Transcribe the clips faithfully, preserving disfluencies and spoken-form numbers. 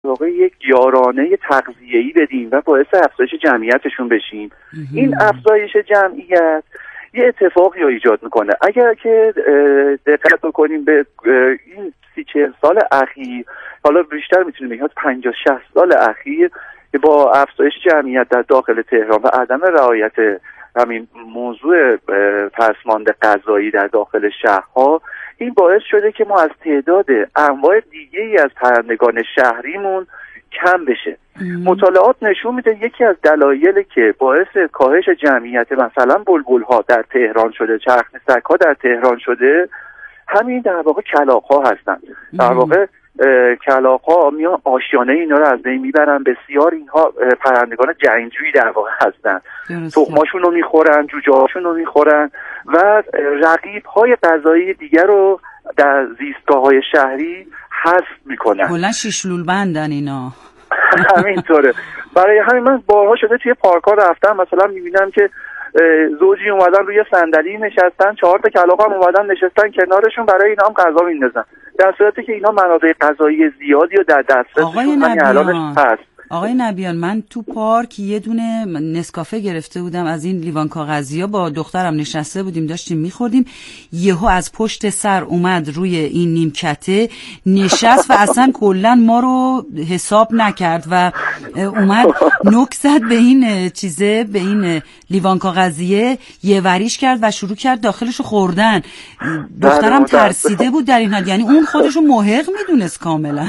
واقع یک یارانه تغذیه‌ای بدیم و باعث افزایش جمعیتشون بشیم. این افزایش جمعیت یه اتفاقی رو ایجاد میکنه. اگر که دقت بکنیم به این سی چهل سال اخیر، حالا بیشتر میتونیم بگیم پنجاه شصت سال اخیر، که با افزایش جمعیت در داخل تهران و عدم رعایت همین موضوع پسماند غذایی در داخل شهرها، این باعث شده که ما از تعداد انواع دیگه‌ای از پرندگان شهریمون کم بشه. مطالعات نشون میده یکی از دلایلی که باعث کاهش جمعیت مثلا بلبل‌ها در تهران شده، چرخ‌نسک‌ها در تهران شده، همین در واقع کلاغ‌ها هستن. در واقع کلاغ‌ها میان آشیانه اینا رو از بین میبرن. بسیار اینها پرندگان جنگجویی در واقع هستن، تخماشون رو میخورن، جوجه‌هاشون رو میخورن و رقیب‌های غذایی دیگر رو در زیستگاه‌های شهری حذف میکنن. کلا شیشلول بندن اینا. همینطوره. برای همین من بارها شده توی پارک‌ها رفتم، مثلا میبینم که زوجی اومدن روی صندلی نشستن، چهار تا کلاغ هم اومدن نشستن کنارشون، برای اینا هم غذا میندازن، در صورتی که اینا منابع غذایی زیادی رو در دسترسشون الانش هست. آقای نبیان، من تو پارک یه دونه نسکافه گرفته بودم از این لیوان کاغذی‌ها، با دخترم نشسته بودیم داشتیم میخوردیم، یهو از پشت سر اومد روی این نیمکته نشست و اصلا کلا ما رو حساب نکرد و اومد نوک زد به این چیزه، به این لیوان کاغذیه، یه وریش کرد و شروع کرد داخلشو خوردن. دخترم ترسیده بود در این حال، یعنی اون خودشو محق میدونست کاملا.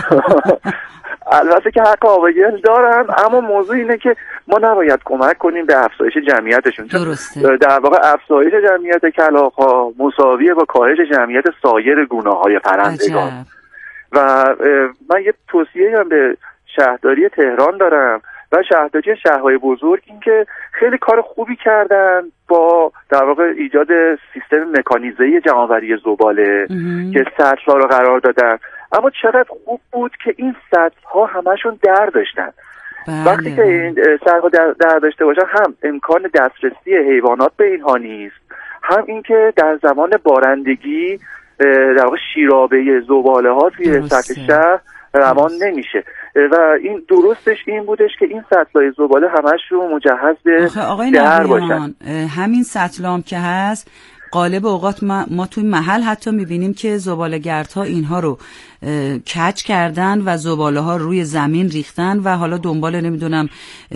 البته که حق آبگل دارن، اما موضوع اینه که ما نباید کمک کنیم به افزایش جمعیتشون. درسته. در واقع افزایش جمعیت کلاغ‌ها مساویه با کاهش جمعیت سایر گونه‌های پرندگان. عجب. و من یه توصیه هم به شهرداری تهران دارم و شهرداری شهرهای بزرگ، این که خیلی کار خوبی کردن با در واقع ایجاد سیستم مکانیزه‌ای جمع‌آوری زباله که سطل‌ها رو قرار دادن، اما چقدر خوب بود که این سطل‌ها همشون در داشتن. بله. وقتی که این سطل‌ها در, در داشته باشن، هم امکان دسترسی حیوانات به اینها نیست، هم اینکه در زمان بارندگی در واقع شیرابه زباله‌ها توی سطح شهر روان نمیشه و این درستش این بودش که این سطل‌های زباله همش رو مجهز به در باشن. همین سطل هم که هست، غالب اوقات ما, ما توی محل حتی میبینیم که زباله‌گردها اینها رو کج کردن و زباله ها روی زمین ریختن و حالا دنبال نمیدونم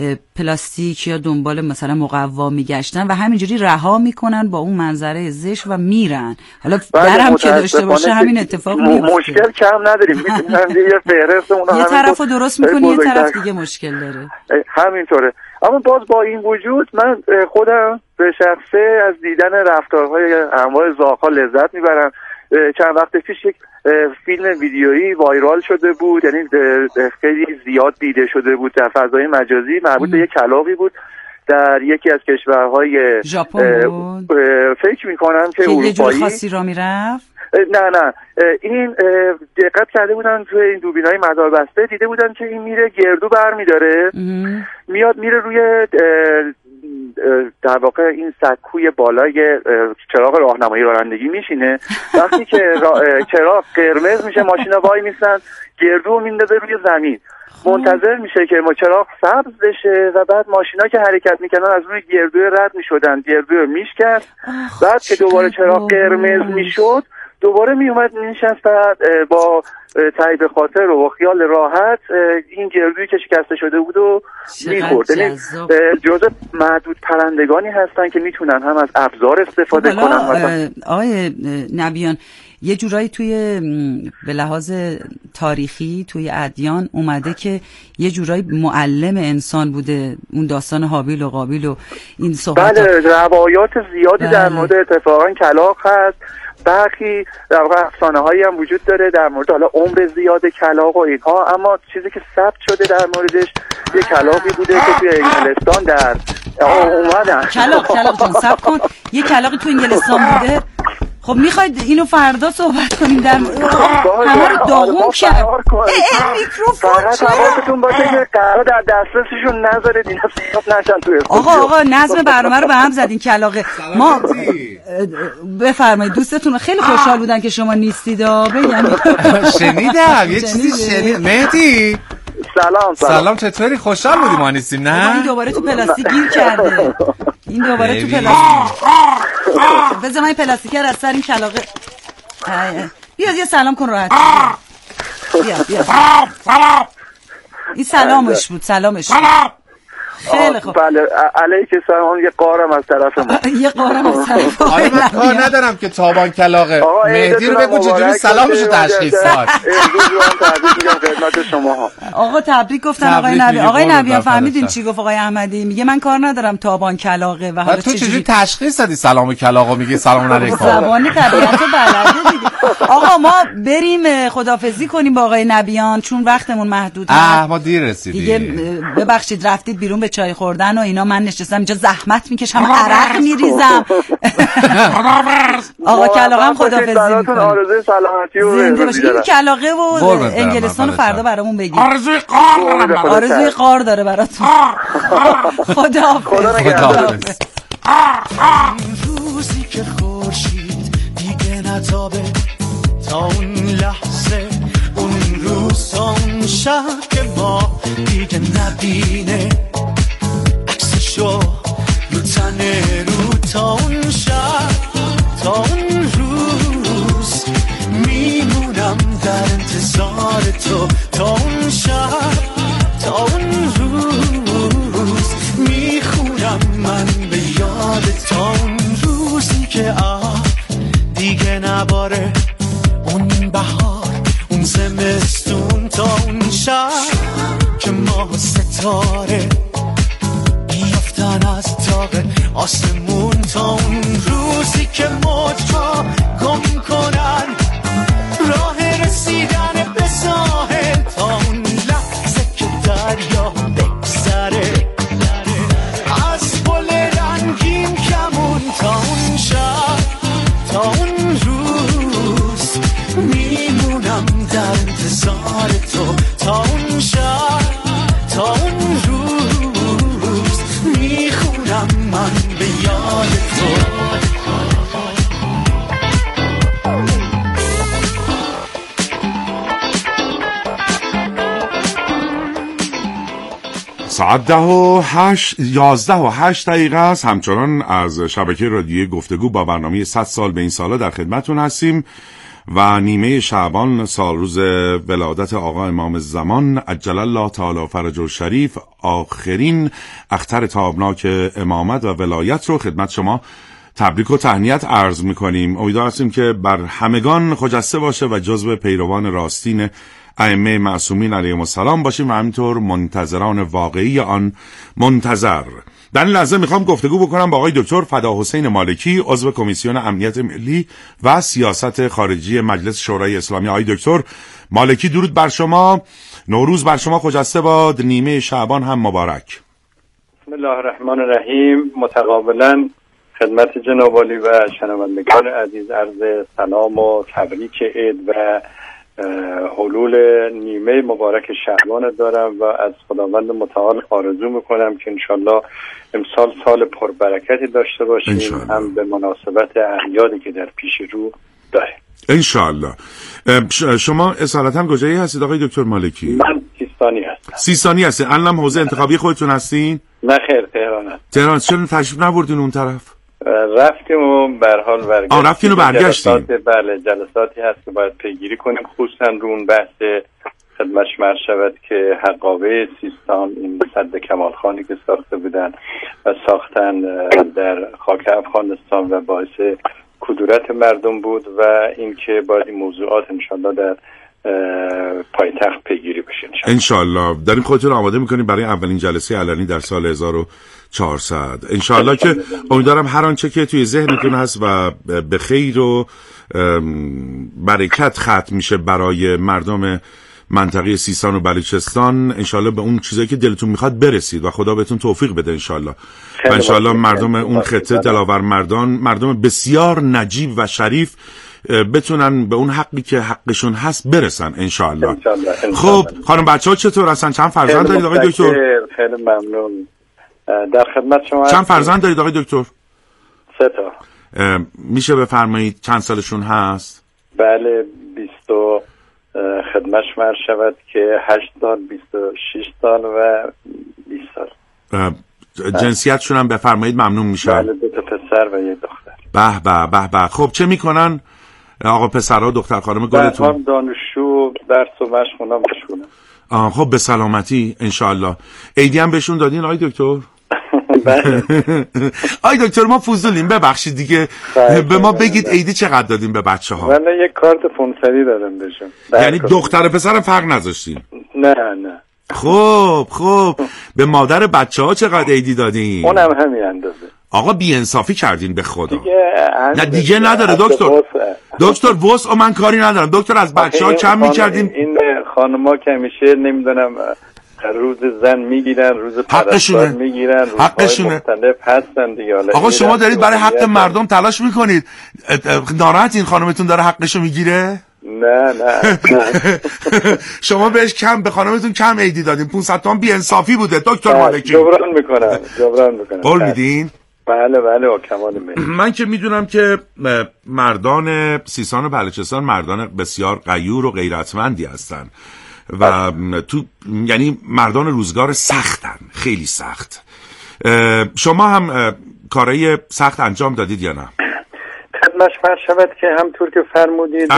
پلاستیک یا دنبال مثلا مقوا میگشتن و همینجوری رها میکنن با اون منظره زشت و میرن. حالا درم که داشته باشه همین اتفاق میفته. مشکل کم نداریم، میتونیم یه فهرست اون یه طرفو درست میکنی، یه طرف دیگه مشکل داره. همینطوره. اما باز با این وجود من خودم به شخصه از دیدن رفتارهای انواع زاغ‌ها لذت میبرم. چند وقت پیش یک فیلم ویدیویی وایرال شده بود، یعنی خیلی زیاد دیده شده بود در فضای مجازی، مربوط به یک کلاغی بود در یکی از کشورهای ژاپن بود، فکر میکنم که اروپایی، یه جور خاصی را میرفت. نه نه این دقت کرده بودن توی این دوربینای مداربسته، دیده بودن که این میره گردو برمیداره، میاد میره روی در واقع این سکوی بالای چراغ راهنمایی رانندگی میشینه. وقتی که چراغ قرمز میشه ماشینا وای میسن، گردو میندازه روی زمین، منتظر میشه که ما چراغ سبز بشه و بعد ماشینا که حرکت میکنن از روی گردو رد میشدن، گردو میشکست، بعد که دوباره چراغ قرمز میشد دوباره می اومد نشست با تعیب خاطر و خیال راحت این گردویی که شکسته شده بود و میخورد. یعنی جزء معدود پرندگانی هستن که میتونن هم از ابزار استفاده کنن. آقای نبیان، یه جورایی توی به لحاظ تاریخی توی ادیان اومده که یه جورایی معلم انسان بوده، اون داستان هابیل و قابیل و این صحبت. بله، روایات زیادی بله. در مورد اتفاقا کلاغ هست. برخی در واقع افسانه هایی هم وجود داره در مورد حالا عمر زیاد کلاغ و اینها، اما چیزی که ثبت شده در موردش یه کلاغی بوده که توی انگلستان در اومدن. کلاغ کلاغ جان صبر کن، یه کلاغی توی انگلستان بوده. خب میخواید اینو فردا صحبت کنیم در همه رو داغون کرد. میکروفون فقط حواستون باشه که قرار در دسترسشون نذارید اینا صحبت نشن توی آقا آقا نظم برنامه رو به هم زدین کلاغه. ما بفرمایید، دوستتون خیلی خوشحال بودن که شما نیستید. بگم شنیدم یه چیزی شنیدم. مهدی سلام سلام سلام چطوری؟ خوشحال بودی ما نیستیم نه؟ این دوباره تو پلاستیک گیر کرده. این دوباره تو پلاستیک. بذار من این پلاستیکه رو از سر این کلاغه. بیا یه سلام کن راحت. بیا بیا. این سلامش بود، سلامش بود. خیلی خوب. بله علیک سلام. یه قارم از طرف ما. یه قارم از طرف ما. آره من کار ندارم که تابان کلاغه. مهدی رو بگو چجوری سلامشو تشخیص داد. تبریک میگم خدمت شما. آقا تبریک گفتن آقای نبی. آقای نبی فهمیدین چی گفت آقای احمدی؟ میگه من کار ندارم تابان کلاغه و حالا تو چجوری تشخیص دادی سلام کلاغو میگه سلام علیکم؟ زبان طبیعت بلده دیگه. آقا ما بریم خدافظی کنیم با آقای نبیان چون وقتمون محدوده. اه ما دیر رسیدیم. دیگه ببخشید رفتید بیرون به چای خوردن و اینا، من نشستم اینجا زحمت میکشم عرق میریزم. آقا کلاغم خدافظی میکنم. آرزوی سلامتی و زنده باشید. این کلاغه و انگلستان فردا برامون بگید. آرزوی قار داره. آرزوی قار داره براتون. خداحافظ. خداحافظ. روزی که خورشید دیگه نتابه تا اون لحظه، اون روز تا اون شب که ما دیگه نبینه عکسشو رو تنه رو، تا اون شب تا اون روز میمونم در انتظار تو، تا اون شب تا اون روز میخونم من به یاد تا اون روزی که آه دیگه نباره، اون بهار اون زمستون، تا اون شب که ما ستاره بیافتن از تاق آسمون، تا اون روزی که موجها گم کنن راه رسیدن به ساحل، تا اون لحظه که دریا بگذره از پل رنگین کمون، تا اون شب تا اون روز میمونم در انتظار تو، تا اون شب تا اون روز میخونم من به یاد تو. ساعت ده و هشت یازده و هشت دقیقه است. همچنان از شبکه رادیویی گفتگو با برنامه صد سال به این سالا در خدمتون هستیم و نیمه شعبان سال روز ولادت آقا امام زمان عجل الله تعالی فرجه الشریف، آخرین اختر تابناک امامت و ولایت رو خدمت شما تبریک و تهنیت عرض میکنیم. امیدوار هستیم که بر همگان خجسته باشه و جزو پیروان راستین ائمه معصومین علیهم السلام باشیم و همینطور منتظران واقعی آن منتظر. در این لحظه میخوام گفتگو بکنم با آقای دکتر فدا حسین مالکی، عضو کمیسیون امنیت ملی و سیاست خارجی مجلس شورای اسلامی. آقای دکتر مالکی درود بر شما، نوروز بر شما خجسته باد، نیمه شعبان هم مبارک. بسم الله الرحمن الرحیم. متقابلا خدمت جناب عالی و شنوندگان عزیز عرض سلام و تبریک عید و حلول نیمه مبارک شعبان دارم و از خداوند متعال آرزو میکنم که انشالله امسال سال پربرکتی داشته باشیم، هم به مناسبت اعیادی که در پیش رو داره انشالله. شما اصالتا کجایی هستید آقای دکتر مالکی؟ من سیستانی هستم. سیستانی هستید؟ الان حوزه انتخابی خودتون هستین؟ نه خیر، تهران هست. تهران. چرا تشریف نبردین اون طرف؟ رفتیم و به هر حال برگشتیم. آه رفتین و برگشتیم. بله جلساتی هست که باید پیگیری کنیم، خصوصا رو اون بحث خدمتش مرز شود که حقابه سیستان، این سد کمال خانی که ساخته بودن و ساختن در خاک افغانستان و باعث کدورت مردم بود و اینکه باید این موضوعات انشالله در پایتخت پیگیری بشه انشالله. در این خودتون آماده میکنیم برای اولین جلسه علنی در سال هزار و چهارصد انشالله که امیدوارم هر آنچه که توی ذهنتون هست و به خیر و برکت ختم میشه برای مردم منطقه سیستان و بلوچستان، انشالله به اون چیزایی که دلتون میخواد برسید و خدا بهتون توفیق بده انشالله. و انشالله مردم اون خطه دلاور مردان، مردم بسیار نجیب و شریف بتونن به اون حقی که حقشون هست برسن انشالله. خب خانم بچه ها چطور هستن؟ چند فرزند دارید آقای دکتر؟ خیلی ممنون. در خدمت شما. چند فرزند دارید آقای دکتر؟ سه تا. میشه بفرمایید چند سالشون هست؟ بله بیست و خدمتش مرد شود که هشت سال، بیست و شش سال و بیست سال. جنسیتشون هم بفرمایید ممنون میشم. بله، دو تا پسر و یک دختر. به به به به. خب چه میکنن آقا پسرها دختر خانم گلتون؟ هم دانشجو درس و مشق خوندن بشونن. آه خب به سلامتی انشالله. عیدی هم بهشون دادین آقای دکتر؟ بله. آقای دکتر ما فضولیم ببخشید دیگه، به ما بگید عیدی چقدر دادین به بچه ها؟ من یک کارت پونصدی دادم بهشون. یعنی دختر و پسرم فرق نذاشتین؟ نه نه. خب خب به مادر بچه ها چقدر عیدی دادین؟ اونم همین اندازه. آقا بی انصافی کردین به خدا. دیگه نه دیگه نداره دکتر. دکتر وسع من کاری ندارم دکتر، از بچه‌ها کم می‌کردین. این خانم‌ها که همیشه نمیدونم روز زن میگیرن، روز پرستار میگیرن، روزهای مختلف هستن دیگه. آقا شما دارید برای حق مردم تلاش میکنید، ناراحت این خانمتون داره حقشو میگیره؟ نه نه شما بهش کم، به خانمتون کم عیدی دادین، پانصد تومن بی انصافی بوده دکتر مالکی. جبران میکنم جبران میکنم. قول میدین؟ بله بله با کمال میل. من که میدونم که مردان سیستان و بلوچستان مردان بسیار غیور و غیرتمندی هستن و تو یعنی مردان روزگار سختن، خیلی سخت. شما هم کارهای سخت انجام دادید یا نه؟ خدمتش فرض شود که همطور که فرمودید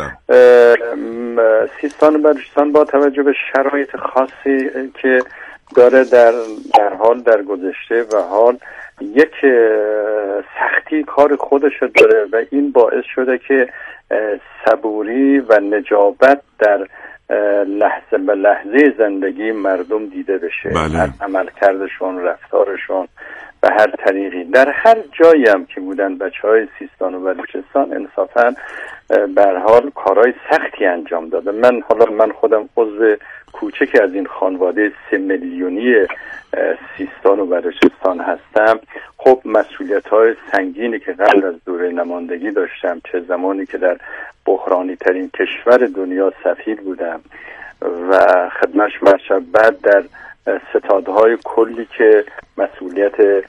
سیستان و بلوچستان با توجه به شرایط خاصی که داره در در حال در گذشته و حال یک سختی کار خودش داره و این باعث شده که صبوری و نجابت در لحظه به لحظه زندگی مردم دیده بشه. بله. عملکردشون، رفتارشون به هر طریقی در هر جایی هم که بودن بچهای سیستان و بلوچستان انصافا به هر حال کارهای سختی انجام داده. من حالا من خودم عضو کوچک از این خانواده سه میلیونی سیستان و بلوچستان هستم. خب مسئولیت‌های سنگینی که قبل از دوره نمایندگی داشتم، چه زمانی که در بحرانی ترین کشور دنیا سفیر بودم و خدمتش مرشد، بعد در ستادهای کلی که مسئولیت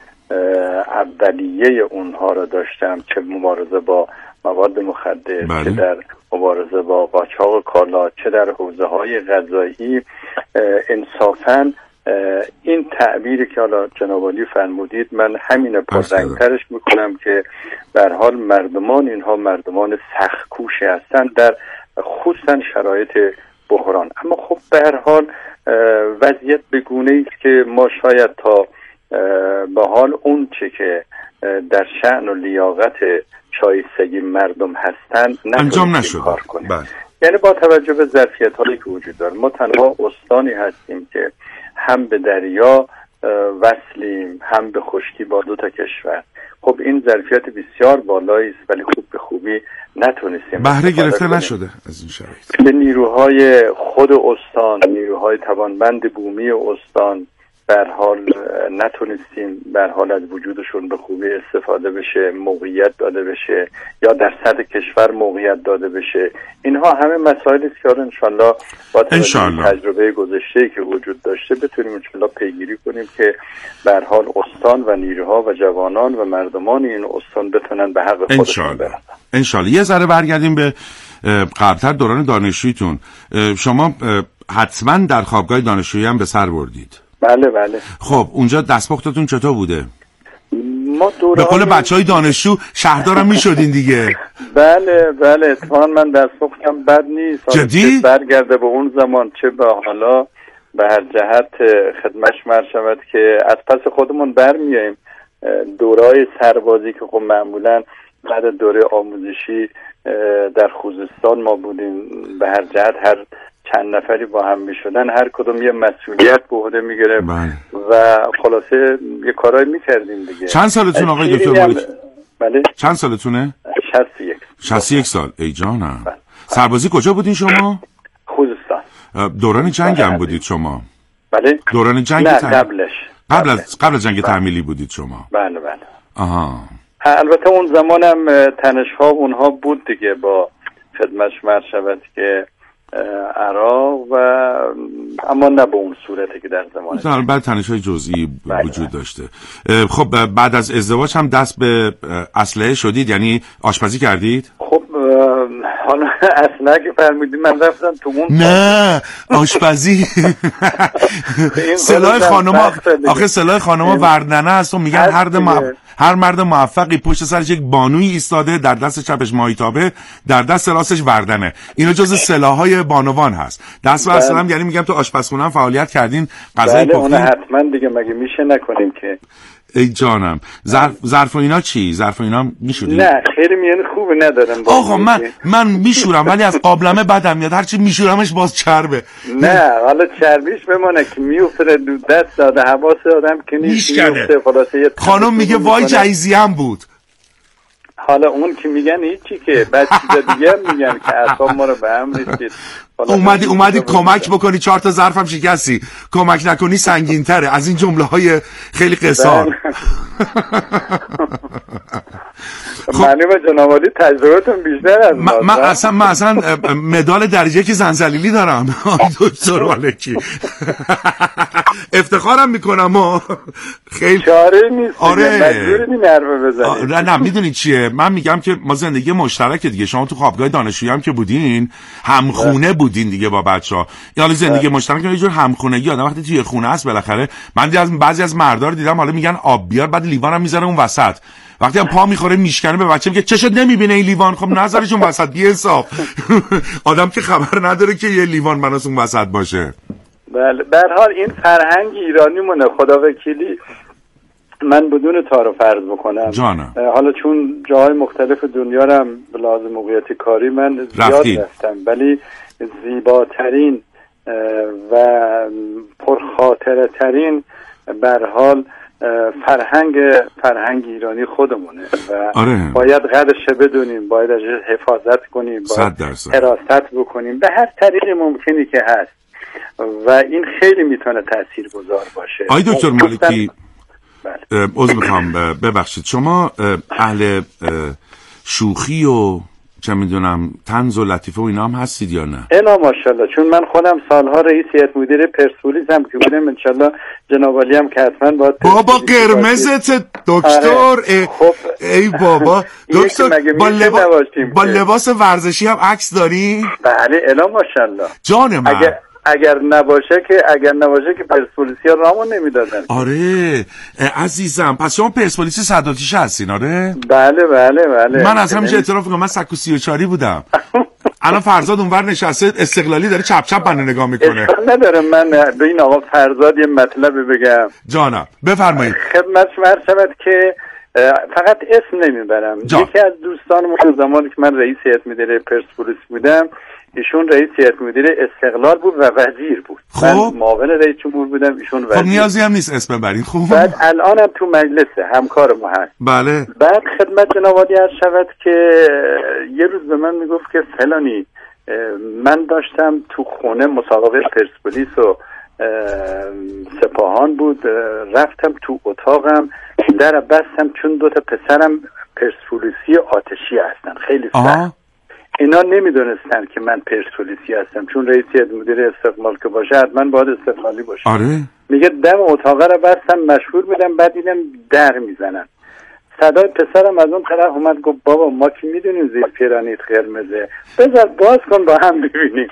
اولیه اونها را داشتم، چه مبارزه با مواد مخدر، بله. چه در مبارزه با قاچاق کالا، چه در حوزه‌های غذایی. انصافاً این تعبیری که حالا جناب عالی فرمودید من همین پررنگترش میکنم که به هر حال مردمان اینها مردمان سخت کوشی هستند در خصوصا شرایط بحران. اما خب به هر حال وضعیت به گونه‌ای است که ما شاید تا به حال اون چه که در شأن و لیاقت شایستگی مردم هستند انجام نشده. کار کنیم. بله. یعنی با توجه به ظرفیت‌هایی که وجود داره ما تنها استانی هستیم که هم به دریا وصلیم هم به خشکی با دو تا کشور. خب این ظرفیت بسیار بالایی است ولی خوب به خوبی نتونستیم بهره گرفته نشده از این شرایط. به نیروهای خود استان، نیروهای توانمند بومی استان به هر حال نتونستیم به هر حال از وجودشون به خوبی استفاده بشه، موقعیت داده بشه یا در سطح کشور موقعیت داده بشه. اینها همه مسائلی است که ان شاءالله با تجربه گذشته‌ای که وجود داشته بتونیم ان شاءالله پیگیری کنیم که به هر حال استان و نیروها و جوانان و مردمان این استان بتونن به حق خودشون برسن. ان شاءالله. یه ذره برگردیم به قبل‌تر دوران دانشجوییتون. شما حتما در خوابگاه دانشجویی هم به سر بردید. بله بله. خب اونجا دستپختتون چطور بوده؟ ما به قول بچهای دانشجو شهردارم میشدین دیگه. بله بله اتفاقا من دستپختم بد نیست. جدی؟ برگرده به اون زمان چه به حالا به هر جهت خدمتش مرد شود که از پس خودمون برمیاییم. دورهای سربازی که خب معمولا بعد دوره آموزشی در خوزستان ما بودیم، به هر جهت هر چند نفری با هم میشدن هر کدوم یه مسئولیت به عهده میگرفت و خلاصه یه کارایی میکردیم دیگه. چند سالتون آقای دکتر مالک؟ بله. چند سالتونه؟ شصت و یک. شصت و یک سال. ای جانم. بله. سربازی کجا بودین شما؟ خوزستان. دوران جنگ هم بودید شما؟ بله. دوران جنگ نه تحمیل... قبلش. قبل از قبل از جنگ تحمیلی بودید شما؟ بله بله. آها. البته اون زمانم تنش‌ها اونها بود دیگه با خدمتش مرد شود که عراق و اما نه به اون صورتی که در زمان بعد تنش‌های جزئی وجود داشته. خب بعد از ازدواج هم دست به اسلحه شدید، یعنی آشپزی کردید؟ خب حالا اصلا که فرمودی من رفتم تو اون نه آشپزی سلاح خانوما آخه سلاح خانوما وردنه است و میگن هر مرد هر مرد موفقی پشت سرش یک بانوی ایستاده، در دست چپش ماهیتابه، در دست راستش وردنه. اینا جز سلاح‌های بانوان هست. دست بر سلام، یعنی میگم تو آشپزخونه هم فعالیت کردین، غذای پختین؟ بله اون حتما دیگه، مگه میشه نکنیم که. ای جانم. ظرف ظرف و اینا چی؟ ظرف و اینا میشوری؟ نه خیلی میان خوبه ندارم. آقا من من میشورم ولی از قابلمه بدم میاد، هرچی میشورمش باز چربه. نه حالا چربیش بمونه که میفته دو دست داده حواس آدم که نیست میفته. خلاصه خانم میگه وای جایزی هم بود. حالا اون که میگن هیچی که بعد چیز دیگه میگن که اصلا ما رو به هم ریختید. اومدی اومدی کمک بکنی چهار تا ظرفم شکستی، کمک نکنی سنگین تره. از این جمله های خیلی قصار. معلومه جناب عالی تجربتون بیشتر از من من اصلا من اصلا مدال درجه که زنزلیلی دارم دکتر مالکی. افتخارم میکنم. ما خیلی چاره نیست. آره مجبوری نرمه بزنید. نه نه میدونید چیه، من میگم که ما زندگی مشترک دیگه. شما تو خوابگاه دانشجویی هم که بودین همخونه بودین دیگه با بچه‌ها. یعنی زندگی مشترک یه جور همخونگی. آدم وقتی توی خونه است بالاخره، من از بعضی از مردا رو دیدم حالا میگن آب بیار، بعد لیوانم میذاره اون وسط، وقتی هم پا میخوره میشکنه به بچه میگه چشت نمیبینه این لیوان. خب نذارش اون وسط، بی انصاف. آدم که خبر نداره که یه لیوان بناس اون وسط باشه. بله به هر حال این فرهنگ ایرانی مونه. خدا وکیلی من بدون تعارف فرض بکنم جانم. حالا چون جاهای مختلف دنیا رو هم به لحاظ موقعیت کاری من زیاد رفتید. رفتم، ولی زیباترین و پرخاطره ترین به هر حال فرهنگ فرهنگ ایرانی خودمونه و آره. باید قدرش بدونیم، باید ازش حفاظت کنیم، باید حراست بکنیم به هر طریق ممکنی که هست و این خیلی میتونه تاثیرگذار باشه. آی دکتر مالکی بله. عذر میخوام ببخشید، شما اهل شوخی و چه میدونم طنز و لطیفه و اینا هم هستید یا نه؟ اینا ماشاءالله، چون من خودم سالها رئیس هیئت مدیره پرسپولیس هم که بودم، انشالله جناب عالی هم که حتما باید بابا قرمزت دکتر. آره. خب ای بابا دکتر با, لبا... با لباس ورزشی هم عکس داری؟ بله الا ماشاءالله. جان من اگر اگر نباشه که اگر نباشه که پرسپولیسیا رامو نمیدادن. آره عزیزم، پس شما پرسپولیس صداتیش هستین؟ آره بله بله بله. من از همیشه اعتراف میکنم، من سکو سی و چاری بودم. الان فرزاد اونور نشسته استقلالی داره چپ چپ منو نگاه میکنه. اشکال نداره. من به این آقا فرزاد یه مطلب بگم. جانم بفرمایید. خدمتش عرض شود که فقط اسم نمیبرم. یکی از دوستانم زمانی که من رئیس هیئت مدیره پرسپولیس بودم، ایشون رئیس هیئت مدیره استقلال بود و وزیر بود. خب. من معاون رئیس جمهور بودم، ایشون وزیر. خب نیازی هم نیست اسم ببرید. خوب. بعد الانم تو مجلسه، همکار ما هست. بله. بعد خدمت جناب عالی عرض شود که یه روز به من میگفت که فلانی من داشتم تو خونه مسابقه پرسپولیس و سپاهان بود، رفتم تو اتاقم در بستم چون دو تا پسرم پرسپولیسی آتشی هستن، خیلی سخت. اینا نمیدونستن که من پرسپولیسی هستم، چون رئیس هیئت مدیره استقلال که باشه حتما باید استقلالی باشه. آره. میگه دم اتاق رو بستم مشغول بودم، بعد دیدم در میزنن. صدای پسرم از اون طرف اومد گفت بابا ما که میدونیم زیر پیرانیت قرمزه، بذار باز کن با هم ببینیم.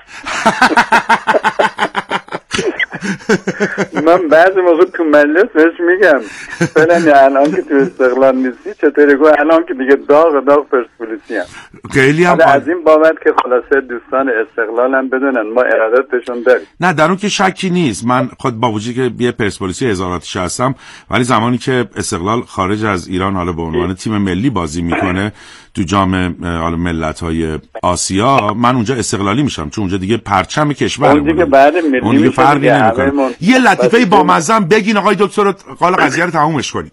من بعضی موقع تو مجلس بهش میگم فلانی الان که تو استقلال نیستی چطوری؟ گفت الان که دیگه داغ داغ پرسپولیسی هم. خیلی هم از این بابت که خلاصه دوستان استقلال هم بدونن ما ارادتشون داریم. نه در اون که شکی نیست. من خود با وجودی که یه پرسپولیسی هزاراتش هستم، ولی زمانی که استقلال خارج از ایران حالا به عنوان تیم ملی بازی میکنه تو جام حالا ملت‌های آسیا، من اونجا استقلالی میشم، چون اونجا دیگه پرچم کشور اون دیگه بعد ملی اون دیگه فرقی نمیکنه. یه لطیفه با مزه بگین آقای دکتر، قال قضیه رو تمومش کنیم.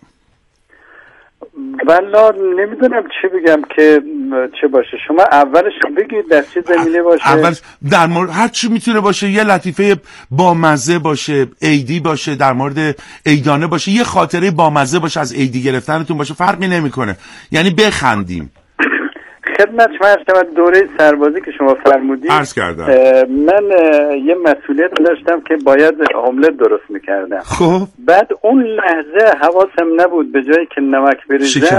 والا نمیدونم چی بگم که چه باشه. شما اولش بگید در چه زمینه باشه. اول در مورد هر چی میتونه باشه، یه لطیفه با مزه باشه، عیدی باشه، در مورد عیدانه باشه، یه خاطره با مزه باشه از عیدی گرفتنتون باشه، فرقی نمیکنه، یعنی بخندیم. خدمت شما عرض دوره سربازی که شما فرمودید عرض کردم من یه مسئولیت داشتم که باید املت درست میکردم. خب بعد اون لحظه حواسم نبود، به جایی که نمک بریزم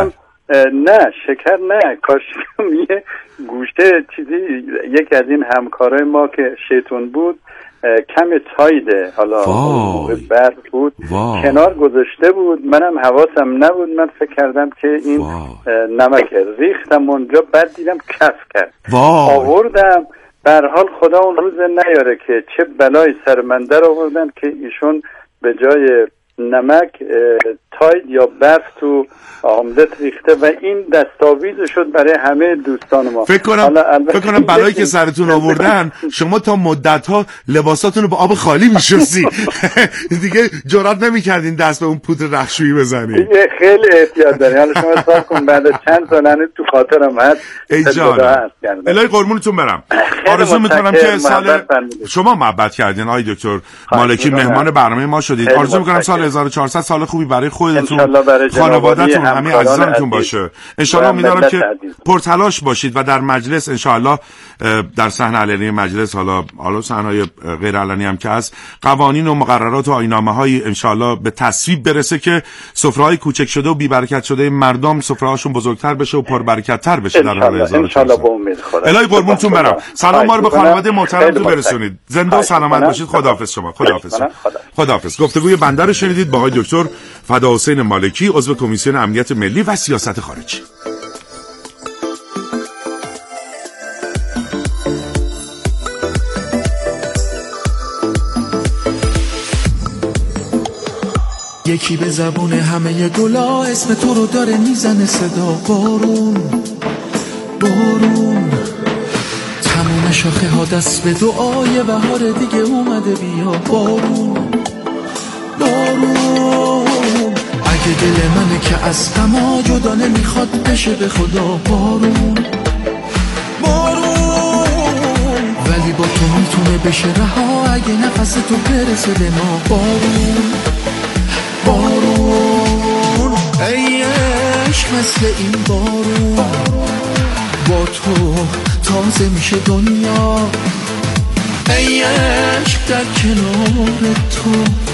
نه شکر نه، کاش یه گوشه چیزی یکی از این همکارای ما که شیطون بود کم تایده، حالا برف بود واو. کنار گذاشته بود، منم حواسم نبود، من فکر کردم که این نمکه، ریختم اونجا، بعد دیدم کف کرد واو. آوردم، به هر حال خدا اون روز نیاره که چه بلای سر من در آوردن که ایشون به جای نمک تاید یا برف تو آملت ریخته و این دستاویز شد برای همه دوستان ما. فکر کنم فکر کنم بلایی که سرتون آوردن شما تا مدت‌ها لباساتون رو با آب خالی می‌شستی دیگه جرئت نمی‌کردین دست به اون پودر رخشویی بزنید. خیلی احتیاط دارین. حالا شما حساب کن بعد چند سال هنوز تو خاطرم هست. ای جان الهی قربونتون برم. آرزو می‌کنم که سال شما محبت کردین آقای دکتر مالکی، مهمان برنامه ما شدید. آرزو می‌کنم سال هزار و چهارصد سال خوبی برای خودتون، خانواده‌تون، همه عزیزانتون باشه. انشالله امیدوارم که پرتلاش باشید و در مجلس انشالله در صحنه علنی مجلس، حالا حالا صحنه‌های غیر علنی هم که هست، قوانین و مقررات و آیین‌نامه‌های انشالله به تصویب برسه که سفره‌های کوچک شده و بی برکت شده مردم سفره‌هاشون بزرگتر بشه و پربرکت‌تر بشه در حال هزار و چهارصد. الهی قربونتون برم. سلام ما رو به خانواده محترمتون برسونید. زنده و سلامت باشید. خداحافظ شما. خداحافظ. خداحافظ. گفتگوی بنده رو شنیدید با آقای دکتر فداحسین مالکی، عضو کمیسیون امنیت ملی و سیاست خارجی. یکی به زبون همه گلا اسم تو رو داره میزنه صدا، بارون بارون تموم شاخه ها دست به دعای بهار دیگه اومده، بیا بارون بارون اگه دل منه که از غما جدا نمیخواد بشه به خدا، بارون بارون ولی با تو میتونه بشه رها اگه نفس تو برسه به ما، بارون بارون ای عشق مثل این بارون، با تو تازه میشه دنیا، ای عشق در کنار تو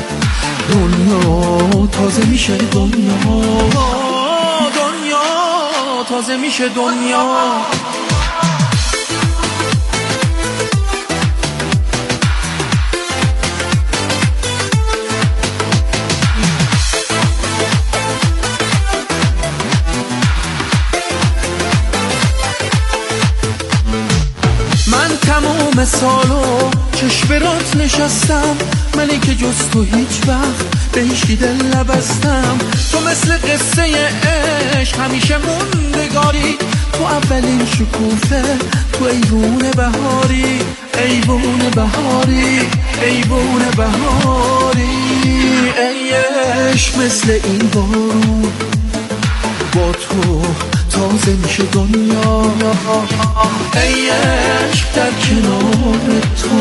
دنیا تازه میشه، دنیا دنیا تازه میشه دنیا. تمام سالو چشم برات نشستم، منی که جز تو هیچ وقت به هیچی دل نبستم، تو مثل قصه عشق همیشه موندگاری، تو اولین شکوفه، تو ایوون بهاری، ایوون بهاری، ایوون بهاری، ای عشق مثل این بارون، با تو تازه میشه دنیا، ای عشق در کنار تو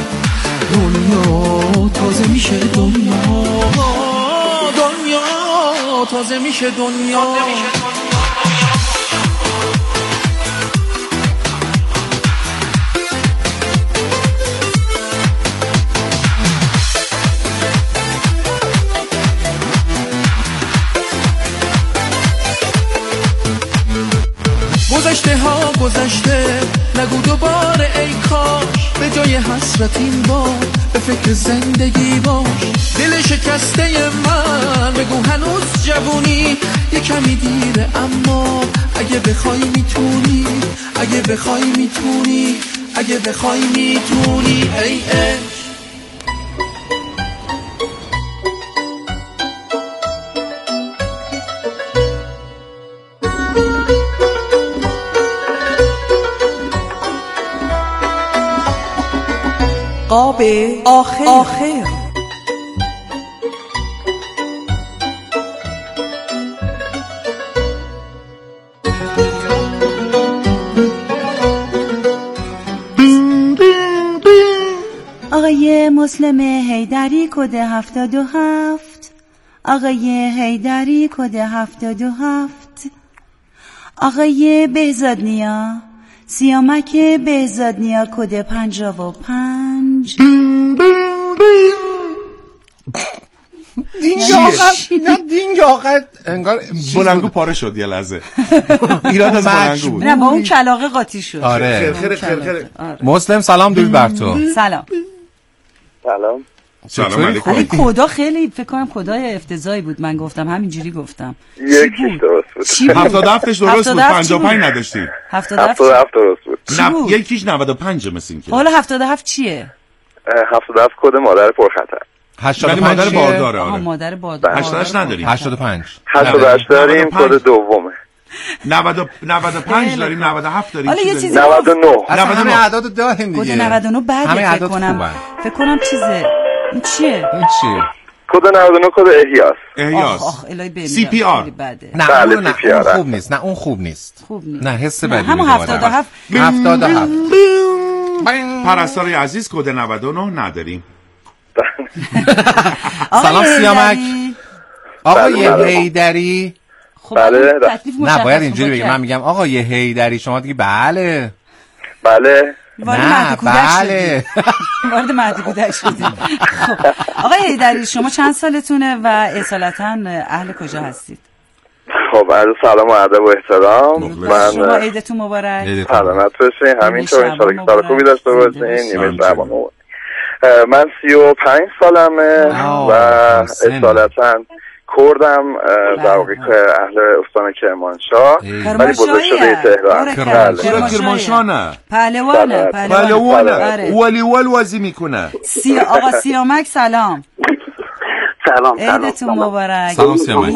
دنیا تازه میشه، دنیا دنیا تازه میشه دنیا. گذشته ها گذشته نگو دوباره ای کاش، به جای حسرت این بار به فکر زندگی باش، دل شکسته من بگو هنوز جوونی، یه کمی دیره اما اگه بخوای میتونی، اگه بخوای میتونی، اگه بخوای میتونی، ای عشق قاب آخر, آخر. آقای مسلم حیدری کد هفتاد و هفت، آقای حیدری کد هفتاد و هفت، آقای بهزاد نیا سیامک بهزاد نیا کد پنجاه و پنج. دینگ آقا نه دینگ آقا انگار بلنگو پاره شد یه لحظه. ایراد از بلنگو بود. نه با اون کلاغه قاطی شد. آره خیر خیر خیر. مسلم سلام درود بر تو. سلام. سلام. سلام علیکم. این کدا خیلی فکر کنم کدای افتضاحی بود. من گفتم همینجوری گفتم. یکیش درست بود. هفتاد و هفتش درست بود. پنجاه و پنج نداشتی. هفتاد و هفت درست بود. نه یکیش نود و پنج مثل اینکه. حالا هفتاد و هفت چیه؟ هفتاد و هفت کد مادر پرخطر. هشتاد و پنج مادر بارداره. آها آره. مادر بارداره. هشتاد و هشت نداریم. هشتاد و پنج هشتاد و هشت داریم کد دومه. نود و پنج داریم، نود و هفت داریم. حالا یه چیزی نود و نه. اصلا همه اعداد داریم دیگه. کد نود و نه بعده فکر کنم. فکر کنم چیزه. این چیه؟ این چیه؟ کد نود و نه کد احیاس. احیاس. آخ الهی بمیرم. سی پی آر. نه بله اون سی پی آر خوب نیست. نه اون خوب نیست. خوب نیست. نه حس بدی. همون هفتاد و هفت. هفتاد و هفت. پرستار عزیز کد نود و نه نداریم. سلام سیامک. آقای بله. حیدری. خب بله. نه باید اینجوری بگم. من میگم آقای حیدری شما دیگه بله. بله. نه بله. وارد مهد کودک شدیم. خب آقای حیدری شما چند سالتونه و اصالتا اهل کجا هستید؟ خب عرض سلام و ادب و احترام. شما من عیدتون مبارک. سلامت باشین. همینطور ان شاءالله که سال خوبی داشته باشین. نیمه شعبان من سی و پنج سالمه و اصالتا کردم در واقع اهل استان کرمانشاه ولی بزرگ شده تهران. کرمانشاه پهلوانه پهلوانه ولی ول وازی میکنه. سی آقا سیامک سلام. سلام عیدتون مبارک. سلام سیامک.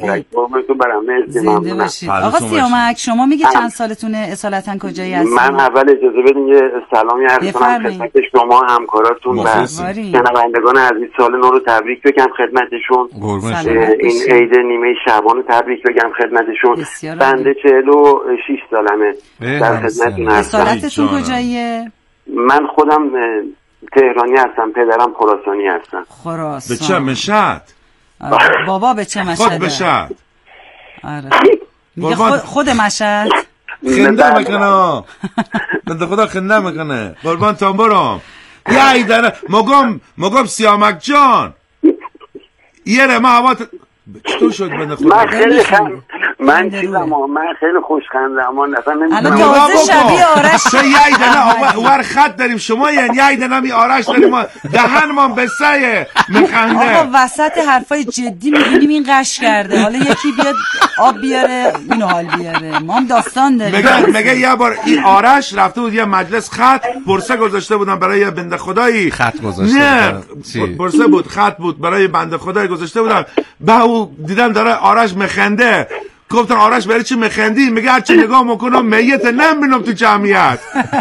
زنده باشید. آقا سیامک شما میگه چند سالتونه اصالتا کجایی هستید؟ من اول اجازه بدین یه سلامی عرض کنم خدمت شما همکاراتون و شنوندگان عزیز سال نو رو تبریک بگم خدمتشون. این عید نیمه شعبان رو تبریک بگم خدمتشون. بنده چهل و شش سالمه در خدمتتون هستم. اصالتتون کجاییه؟ من خودم تهرانی هستم، پدرم خراسانی هستن. خراسان. به چه مشهد؟ بابا به چه مشهد؟ خود مشهد. آره. میگه خود, خود مشهد. خنده میکنه. بنده خدا خنده میکنه. قربان تان برام. یه ایداره مگم مگم سیامک جان. یه ره ما هوا چطور شد بنده خدا؟ من خیلی خند من چیزم من خیلی خوشخندم اصلا الان تازه شبیه آرش چه یه ایدنه ور خط داریم شما یعنی یه ایدنه می آرش داریم دهن ما به سایه میخنده. آقا وسط حرفای جدی میبینیم این قش کرده حالا یکی بیاد آب بیاره اینو حال بیاره ما هم داستان داریم. مگه مگه یه بار این آرش رفته بود یه مجلس خط پرسه گذاشته بودن برای یه بنده خدایی خط گذاشته نه پرسه بود خط بود برای بنده خدایی گذاشته بودن بعد دیدن داره آرش میخنده گفتن آرش برای چی میخندی؟ میگه هرچی نگاه میکنم میت نمیبینم تو جمعیت.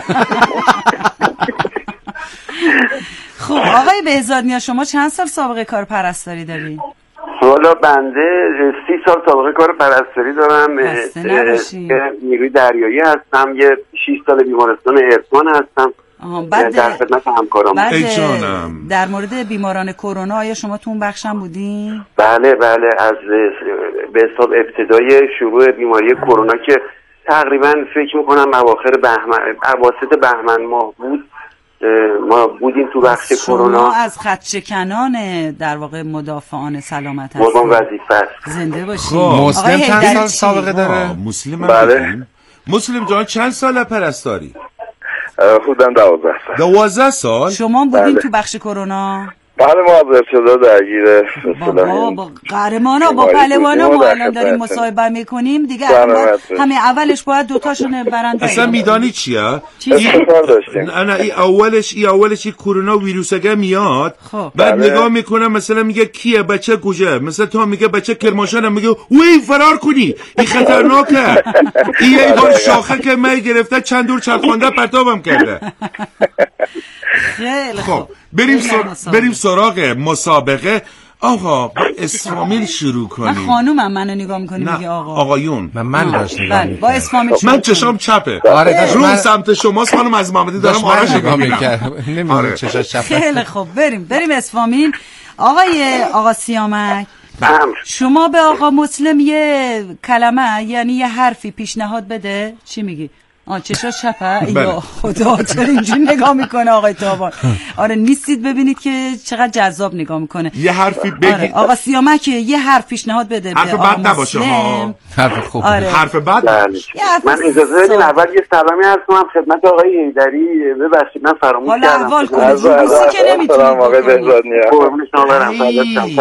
خب آقای بهزادنیا شما چند سال سابقه کار پرستاری دارین؟ حالا بنده سی سال سابقه کار پرستاری دارم. نیروی دریایی هستم. یه شش سال بیمارستان عرفان هستم. در خدمت همکارام. در مورد بیماران کرونا آیا شما تو اون بخش هم بودین؟ بله بله از به حساب ابتدای شروع بیماری کرونا که تقریبا فکر میکنم اواخر بهمن اواسط بهمن ماه بود ما بودیم تو بخش کرونا. شما از خط شکنان در واقع مدافعان سلامت هستید. مردم وظیفه است. زنده باشید. مسلم چند سال سابقه داره؟ مسلم بله. مسلم جان چند سال پرستاری؟ خودم دوازده سال. دوازده سال؟ شما بودین بله. تو بخش کرونا؟ بله ما از ابتدا درگیر بابا با قهرمانا با پهلوانا ما الان داریم مصاحبه میکنیم دیگه همه اولش باید دوتاشون برنده. اصلا میدانی چیه؟ چی کار داشتیم؟ نه نه این اولش این اولش این کرونا ویروسگه میاد خب. بعد بله. نگاه میکنه مثلا میگه کیه بچه کجا مثلا تو میگه بچه کرمانشاه میگه وی فرار کنی این خطرناکه این یه بار شاخه که می گرفته چند دور چرخونده پرتابم کرده. خیلی خب بریم سر... بریم سراغ مسابقه. آقا اسفامیل شروع کنیم. من خانومم منو نگاه میکنی میگه آقا آقایون من من داشت نگاه بله با اسفامیل من چشام چپه. آره رو من... سمت شماست خانم از محمدی دارم آرش نگاه میکنم نمیدونم چشاش چپه. خیلی خوب بریم بریم اسفامیل. آقای آقا سیامک شما به آقا مسلم یه کلمه یعنی یه حرفی پیشنهاد بده. چی میگی؟ آه چشا چپه؟ یا خدا چرا اینجوری نگاه میکنه آقای تابان؟ آره نیستید ببینید که چقدر جذاب نگاه میکنه. یه حرفی بگید. آره آقا سیامک یه حرف پیشنهاد بده حرف به بد نباشه ها. حرف خوب. آره. حرف بد. من اجازه بدین اول یه سلامی عرض کنم خدمت آقای حیدری. ببخشید من فراموش کردم. حالا احوال کنید. روسی که نمیتونید. سلام آقای بهزادنیا. قربون شما برم.